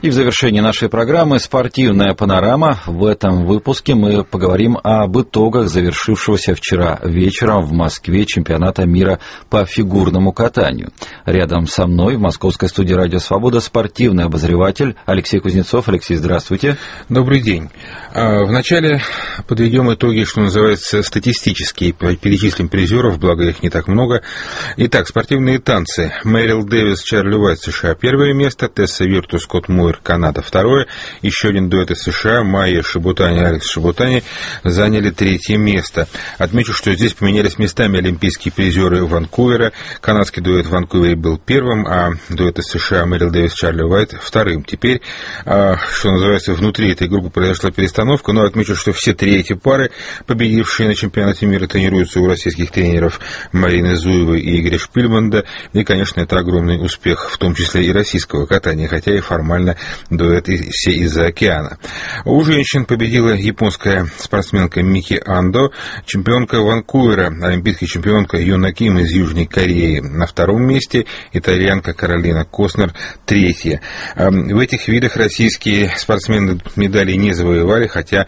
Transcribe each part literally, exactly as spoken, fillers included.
И в завершении нашей программы «Спортивная панорама». В этом выпуске мы поговорим об итогах завершившегося вчера вечером в Москве чемпионата мира по фигурному катанию. Рядом со мной в московской студии «Радио Свобода» спортивный обозреватель Алексей Кузнецов. Алексей, здравствуйте. Добрый день. Вначале подведем итоги, что называется, статистические. Перечислим призеров, благо их не так много. Итак, спортивные танцы. Мэрил Дэвис, Чарли Уайт, США, первое место. Тесса Вирту, Скотт Мойер, Канада, второе. Еще один дуэт из США, Майя Шибутани, Алекс Шибутани, заняли третье место. Отмечу, что здесь поменялись местами олимпийские призеры Ванкувера. Канадский дуэт в Ванкувере был первым, а дуэт из США Мэрил Дэвис, Чарли Уайт вторым. Теперь, что называется, внутри этой группы произошла перестановка, но отмечу, что все три эти пары, победившие на чемпионате мира, тренируются у российских тренеров Марины Зуевой и Игоря Шпильманда. И, конечно, это огромный успех, в том числе и российского катания, хотя и формально дуэт все из-за океана. У женщин победила японская спортсменка Мики Андо, чемпионка Ванкувера, олимпийская чемпионка Юна Ким из Южной Кореи на втором месте, итальянка Каролина Костнер третья. В этих видах российские спортсмены медали не завоевали, хотя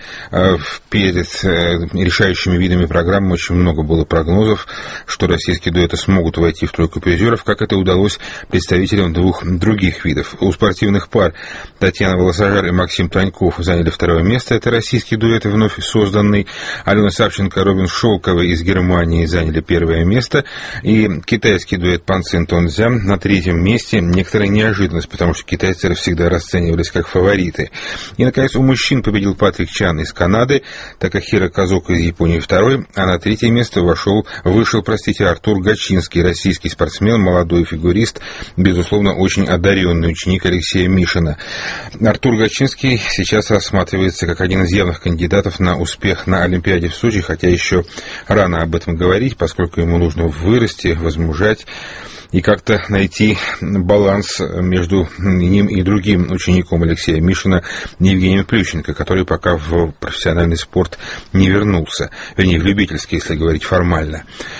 перед решающими видами программы очень много было прогнозов, что российские дуэты смогут войти в тройку призеров, как это удалось представителям двух других видов. У спортивных пар Татьяна Волосожар и Максим Таньков заняли второе место. Это российский дуэт, вновь созданный. Алена Савченко и Робин Шолковой из Германии заняли первое место. И китайский дуэт Пан Цин Тонцзян на третьем месте. Некоторая неожиданность, потому что китайцы всегда расценивались как фавориты. И, наконец, у мужчин победил Патрик Чан из Канады, Такахиро Казока из Японии второй, а на третье место вошел, вышел, простите, Артур Гачинский, российский спортсмен, молодой фигурист, безусловно, очень одаренный ученик Алексея Мишина. Артур Гачинский сейчас рассматривается как один из явных кандидатов на успех на Олимпиаде в Сочи, хотя еще рано об этом говорить, поскольку ему нужно вырасти, возмужать и как-то найти баланс между ним и другим учеником Алексея Мишина, Евгением Плющенко, который пока в профессиональный спорт не вернулся, вернее, в любительский, если говорить формально.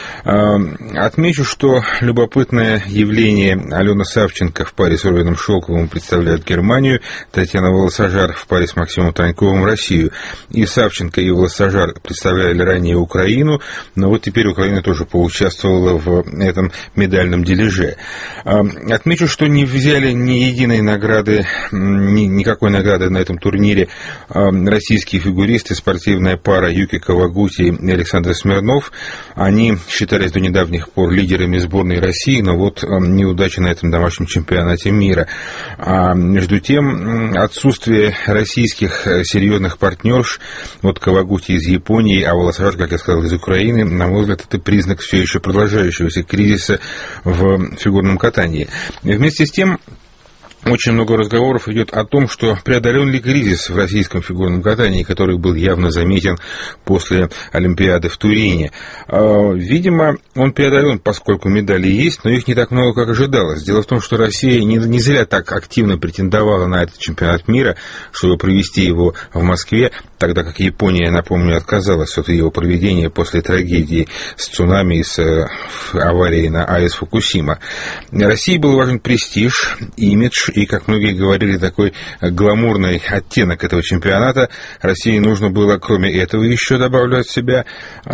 Отмечу, что любопытное явление: Алена Савченко в паре с Робином Шолковым представляет Германию, Татьяна Волосожар в паре с Максимом Таньковым Россию. И Савченко, и Волосожар представляли ранее Украину, но вот теперь Украина тоже поучаствовала в этом медальном дележе. Отмечу, что не взяли ни единой награды, ни, никакой награды на этом турнире российские фигуристы, спортивная пара Юки Кавагути и Александр Смирнов. Они считались до недавних пор лидерами сборной России, но вот неудача на этом домашнем чемпионате мира. А между тем, отсутствие российских серьезных партнерш, вот Кавагути из Японии, а Волосожар, как я сказал, из Украины, на мой взгляд, это признак все еще продолжающегося кризиса в фигурном катании. И вместе с тем, очень много разговоров идет о том, что преодолен ли кризис в российском фигурном катании, который был явно заметен после Олимпиады в Турине. Видимо, он преодолен, поскольку медали есть, но их не так много, как ожидалось. Дело в том, что Россия не, не зря так активно претендовала на этот чемпионат мира, чтобы провести его в Москве, тогда как Япония, напомню, отказалась от его проведения после трагедии с цунами и с аварией на АЭС Фукусима. России был важен престиж, имидж и, как многие говорили, такой гламурный оттенок этого чемпионата. России нужно было, кроме этого, еще, добавлю от себя,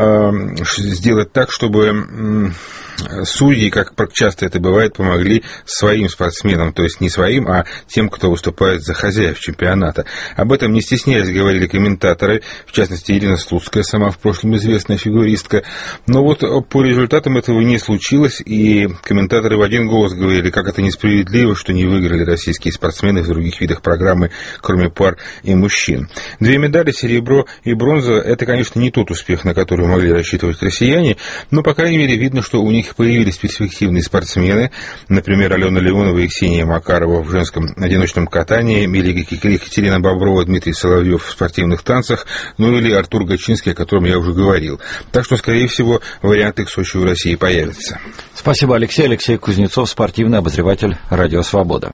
сделать так, чтобы судьи, как часто это бывает, помогли своим спортсменам, то есть не своим, а тем, кто выступает за хозяев чемпионата. Об этом не стесняясь говорили комментаторы, в частности, Ирина Слуцкая, сама в прошлом известная фигуристка. Но вот по результатам этого не случилось, и комментаторы в один голос говорили, как это несправедливо, что не выиграли российские спортсмены в других видах программы, кроме пар и мужчин. Две медали, серебро и бронза, это, конечно, не тот успех, на который могли рассчитывать россияне, но, по крайней мере, видно, что у них появились перспективные спортсмены, например, Алена Леонова и Ксения Макарова в женском одиночном катании, или Екатерина Боброва, Дмитрий Соловьев в спортивных танцах, ну или Артур Гачинский, о котором я уже говорил. Так что, скорее всего, варианты к Сочи у России появятся. Спасибо, Алексей. Алексей Кузнецов, спортивный обозреватель «Радио Свобода».